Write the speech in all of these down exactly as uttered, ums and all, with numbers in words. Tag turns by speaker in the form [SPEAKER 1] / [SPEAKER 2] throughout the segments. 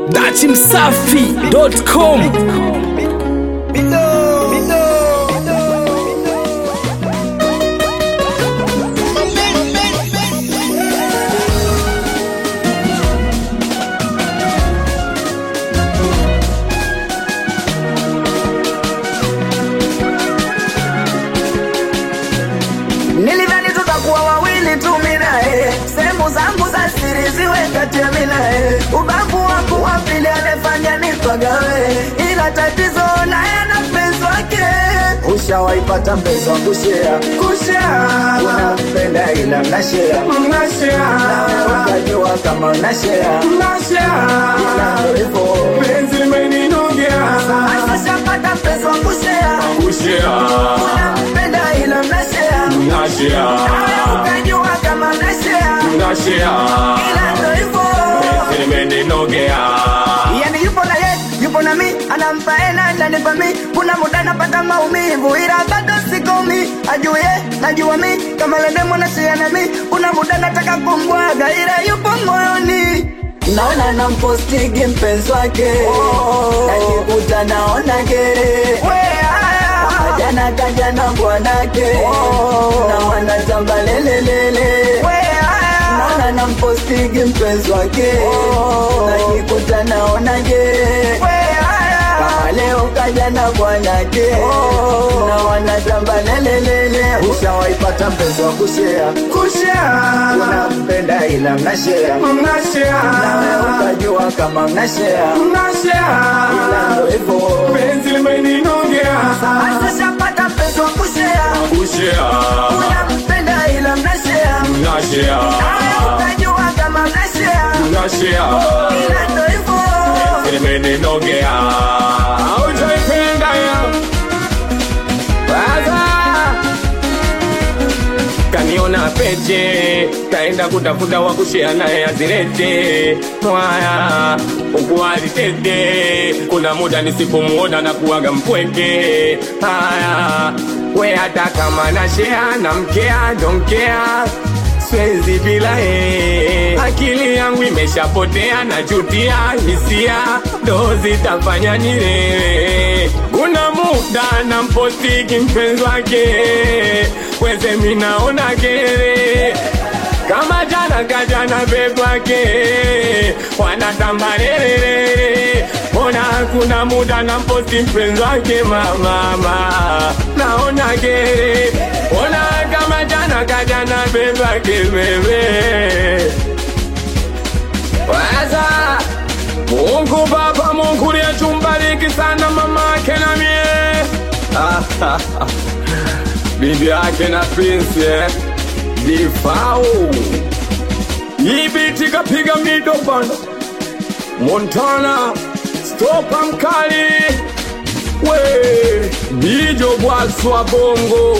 [SPEAKER 1] dati msafi dot com.
[SPEAKER 2] Nilidhani tutakuwa wawili tu mimi naye, sehemu zangu za siri ziwe kati ya mimi naye, ubavu wangu wa pili anefanya nipagawe, ila tatizo naye ana mpenzi wake. Ushawaipata mpenzi wangu share kushare, unampenda ila mnashare mnashare, nawe ukajua kama mnashare mnashare, ila hivyo mpenzi limeninogea. Sasa shapata mpenzi wangu share kushare, unampenda ila mnashare mnashare, ukajua kama mnashare mnashare, ila ndo hivyo nimenogea. Yani yupo na yeye, yupo na mimi, anampa ena ananipa mimi, kuna muda napata maumivu ila bado sikomi, ajue najua mimi kama lende mwana share na mimi, kuna muda nataka kumbwaga ila yupo moyoni. Naona nampostigi mpenzi wake, najikuta naona gere jana kajana bwanake, na wanatamba lelelele. Naona nampostigi mpenzi wake, najikuta naona gere kama leo kajana bwanake, na wanatamba lelelele. Ushawaipata mpenzi wa kushare kushare, unampenda ila mnashare mnashare, nawe ukajua kama mnashare mnashare, ila ndo hivyo mpenzi limeninogea. Sasa shapata mpenzi wa kushare kushare, unampenda ila mnashare mnashare, nawe ukajua kama mnashare mnashare, ila ndo hivyo mpenzi limeninogea. Haujaipenda ya baza kaniona peche, kaenda kutafuta wa kushare naye azilete mwaya ukuwali tete, kuna muda nisipomuona na kuwaga mpweke. Haya we hata kama na share na mkea don't care, swezi bila e, akili yangu imeshapotea, najutia hisia ndo zitafanya nilewe. Kuna muda na mpostiki mpenzi wake, weze minaona gere kama jana kajana bebe wake, wanatamba lelelele. Ona kuna muda na mposti mpenzi wake mama mama, naona gere. Ona kama jana kajana bebe wake bebe. Waza Mungu Baba, Mungu liyetumbariki sana mama yake na mie bibi yake na Prince eh? Difao Ibiti kapiga mido bana Montana Stopa mkali we Bijo Bwaswa Bongo,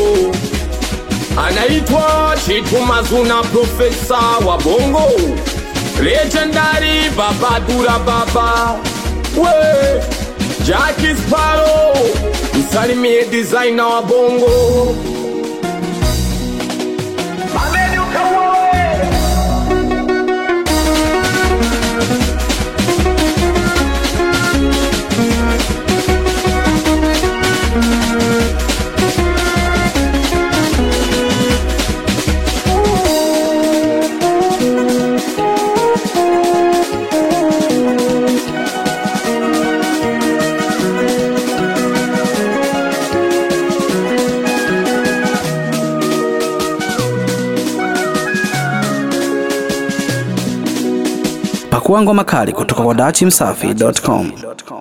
[SPEAKER 2] anaitwa Chitu Mazuna Profesa wa Bongo, legendary Baba Dura Baba we Jackie Sparrow, msalimie designer wa Bongo.
[SPEAKER 1] Pakua ngoma kali kutoka kwa dati msafi dot com.